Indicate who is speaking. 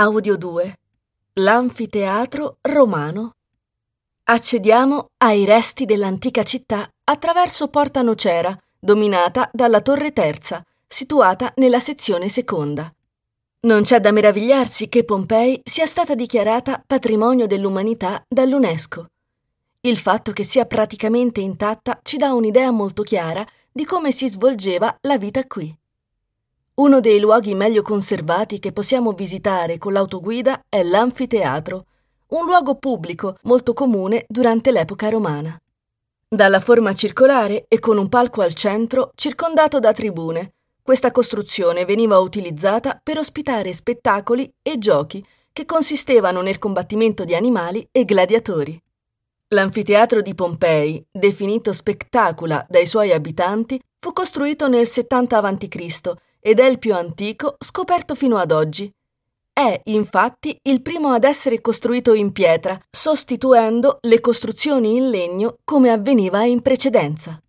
Speaker 1: Audio 2. L'anfiteatro romano. Accediamo ai resti dell'antica città attraverso Porta Nocera, dominata dalla Torre Terza, situata nella sezione seconda. Non c'è da meravigliarsi che Pompei sia stata dichiarata patrimonio dell'umanità dall'UNESCO. Il fatto che sia praticamente intatta ci dà un'idea molto chiara di come si svolgeva la vita qui. Uno dei luoghi meglio conservati che possiamo visitare con l'autoguida è l'anfiteatro, un luogo pubblico molto comune durante l'epoca romana. Dalla forma circolare e con un palco al centro circondato da tribune, questa costruzione veniva utilizzata per ospitare spettacoli e giochi che consistevano nel combattimento di animali e gladiatori. L'anfiteatro di Pompei, definito Spectacula dai suoi abitanti, fu costruito nel 70 a.C. ed è il più antico scoperto fino ad oggi. È, infatti, il primo ad essere costruito in pietra, sostituendo le costruzioni in legno come avveniva in precedenza.